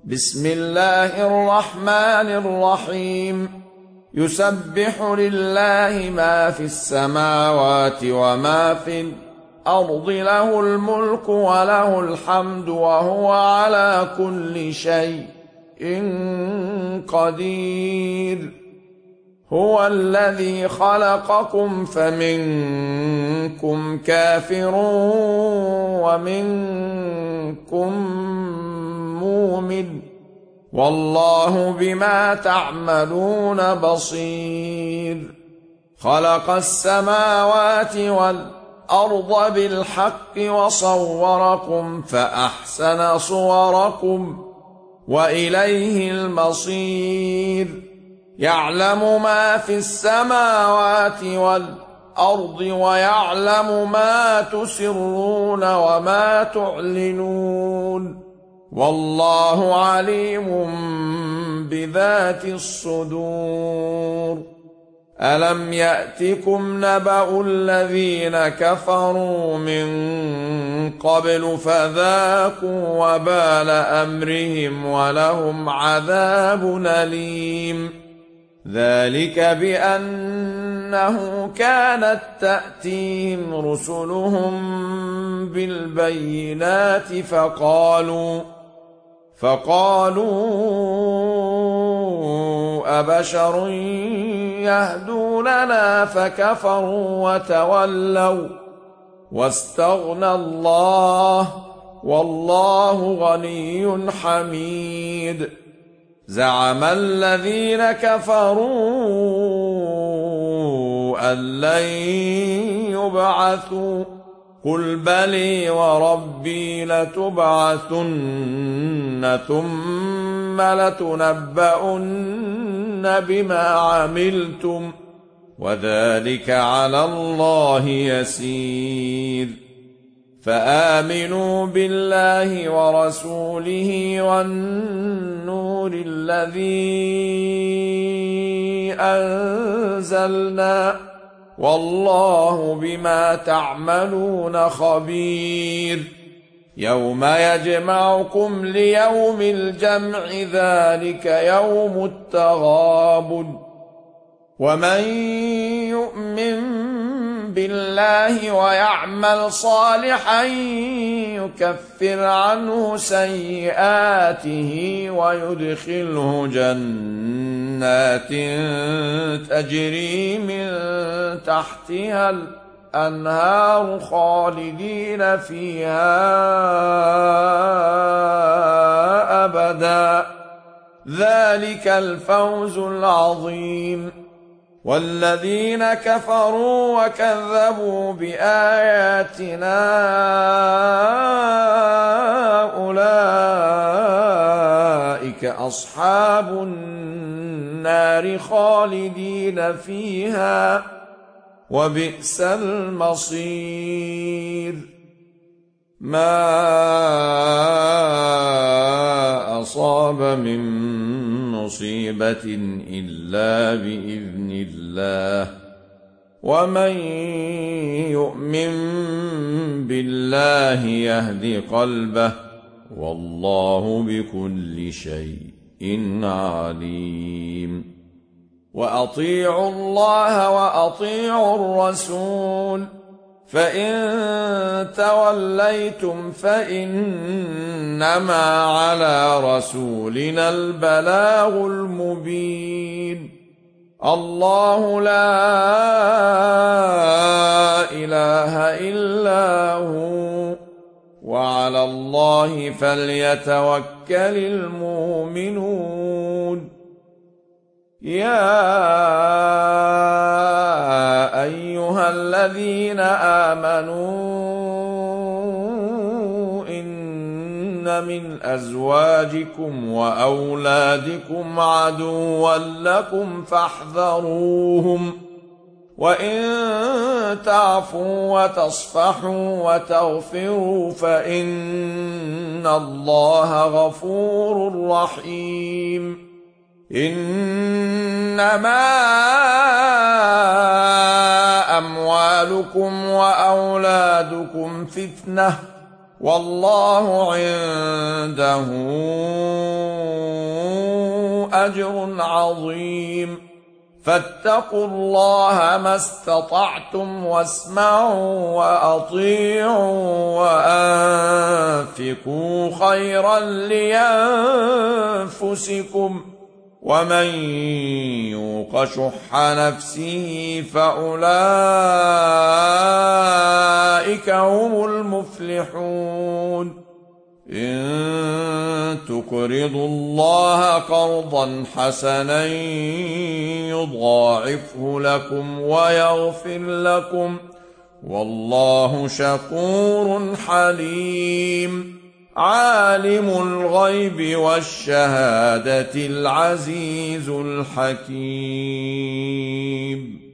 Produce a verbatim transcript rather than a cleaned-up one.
بسم الله الرحمن الرحيم يسبح لله ما في السماوات وما في الأرض له الملك وله الحمد وهو على كل شيء قدير هو الذي خلقكم فمنكم كافر ومنكم مؤمن والله بما تعملون بصير خلق السماوات والأرض بالحق وصوركم فأحسن صوركم وإليه المصير يعلم ما في السماوات والأرض ويعلم ما تسرون وما تعلنون والله عليم بذات الصدور ألم يأتكم نبأ الذين كفروا من قبل فذاقوا وبال أمرهم ولهم عذاب أليم ذلك بأنه كانت تأتيهم رسلهم بالبينات فقالوا فقالوا أبشر يهدوننا فكفروا وتولوا واستغنى الله والله غني حميد زعم الذين كفروا أن لن يبعثوا قل بلي وربي لتبعثن ثم لتنبؤن بما عملتم وذلك على الله يسير فآمنوا بالله ورسوله والنور الذي أنزلنا والله بما تعملون خبير يوم يجمعكم ليوم الجمع ذلك يوم التغابن ومن يؤمن بالله ويعمل صالحا يكفر عنه سيئاته ويدخله جنات تجري من تحتها الأنهار خالدين فيها أبدا ذلك الفوز العظيم والذين كفروا وكذبوا بآياتنا أولئك أصحاب النار خالدين فيها وبئس المصير ما أصاب من مصيبة إلا بإذن الله ومن يؤمن بالله يهد قلبه والله بكل شيء عليم وأطيعوا الله وأطيعوا الرسول فإن توليتم فإنما على رسولنا البلاغ المبين الله لا إله إلا هو وعلى الله فليتوكل المؤمنون يا أيها الذين آمنوا إن من أزواجكم وأولادكم عدوا لكم فاحذروهم وإن تعفوا وتصفحوا وتغفروا فإن الله غفور رحيم إنما أموالكم وأولادكم فتنة والله عنده أجر عظيم. فاتقوا الله ما استطعتم واسمعوا وأطيعوا وأنفقوا خيرا لأنفسكم ومن يوق شح نفسه فأولئك هم المفلحون. إن تقرضوا الله قرضا حسنا يضاعفه لكم ويغفر لكم والله شكور حليم. عالم الغيب والشهادة العزيز الحكيم.